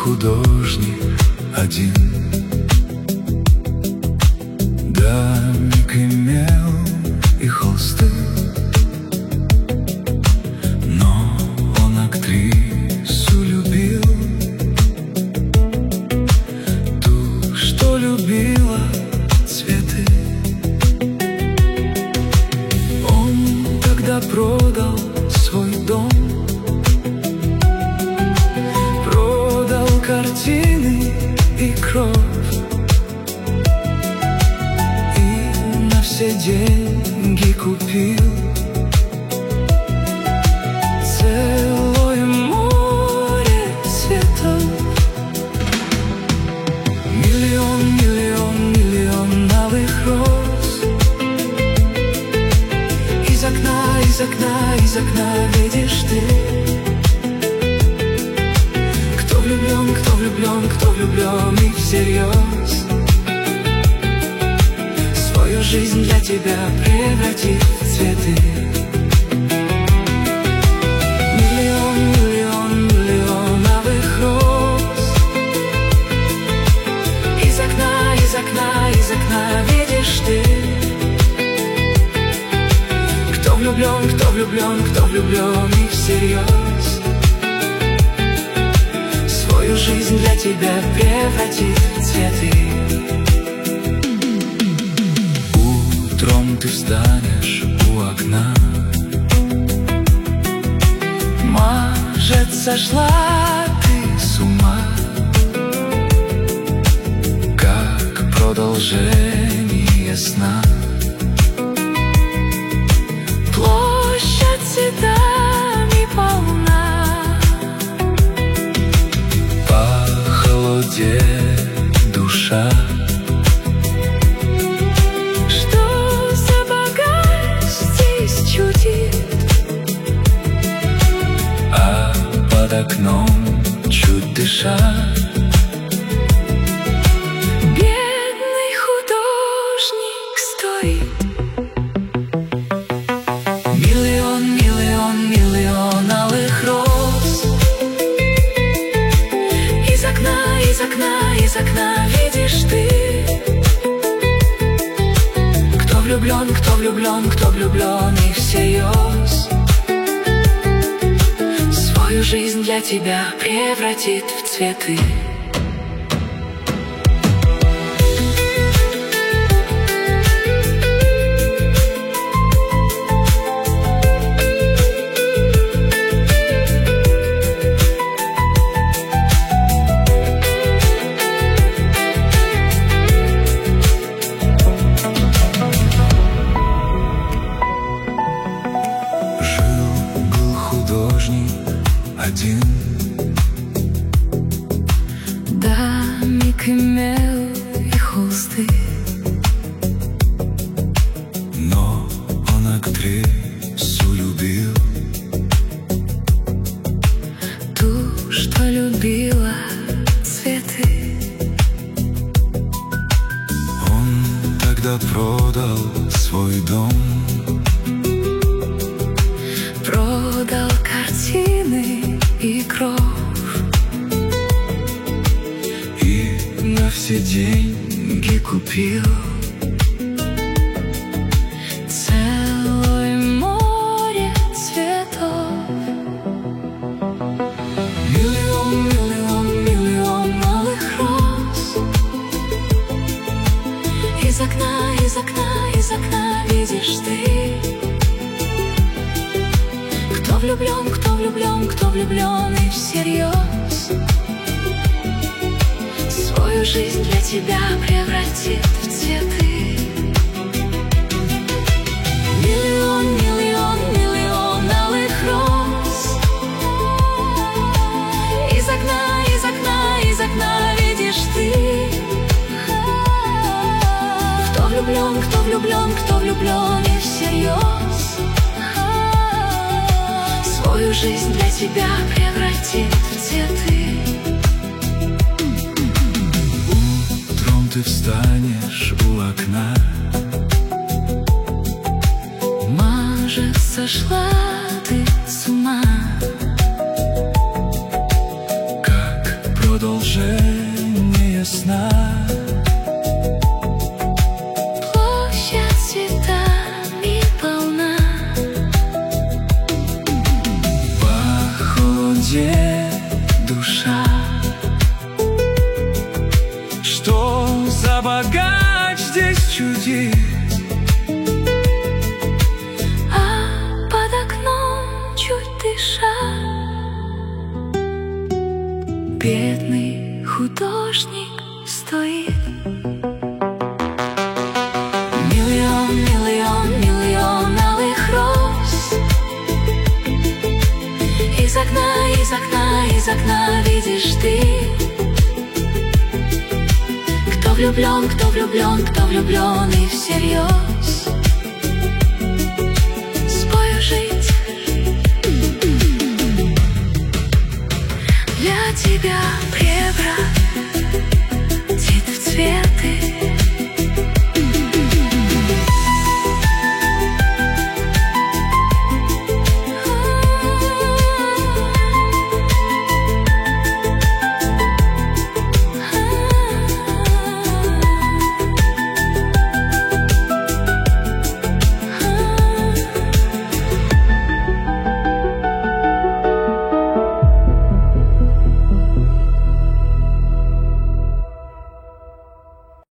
художник один. Домик имел и холсты, но он актрису любил, ту, что любила цветы. Он тогда продал свой дом, продал картины и кровь, и на все деньги купил целое море цветов. Миллион, миллион, миллион алых роз. Из окна, из окна, из окна видишь ты. Кто влюблен, кто влюблен, кто влюблен и всерьез, свою жизнь для тебя превратит в цветы. Миллион, миллион, миллион алых роз. Из окна, из окна, из окна видишь ты. Кто влюблен, кто влюблен, кто влюблен и всерьез, свою жизнь для тебя превратит в цветы. Утром ты встанешь у окна, может, сошла ты с ума, как продолжение сна. Площадь цветами полна, похолодеет душа. Что за богать здесь чудит, а под окном чуть дыша бедный художник стоит. Миллион, миллион, миллион алых роз. Из окна, из окна, из окна видишь ты. Кто влюблен, кто влюблен, кто влюблен и всерьез, свою жизнь для тебя превратит в цветы. Жил-был художник один, домик имел и холсты, но он актрису любил, ту, что любила цветы. Он тогда продал свой дом, продал картины и кровь, и на все деньги купил целое море цветов. Миллион, миллион, миллион алых роз. Из окна, из окна, из окна видишь ты. Кто влюблен, кто влюблен, кто влюблен и всерьез, свою жизнь для тебя превратит в цветы. Миллион, миллион, миллион алых роз. Из окна, из окна, из окна видишь ты. Кто влюблен, кто влюблен, кто влюблен и всерьез, свою жизнь для тебя превратит в цветы. Утром ты встанешь у окна, может, сошла ты с ума, как продолжение сна. Площадь цветами полна. В походе душа, что за богач здесь чудит. А под окном, чуть дыша, бедный художник стоит. Миллион, миллион, миллион алых роз. Из окна, из окна, из окна видишь ты. Кто влюблен, кто влюблен, кто влюблен и всерьез. Спою жить для тебя, превратит в цветы.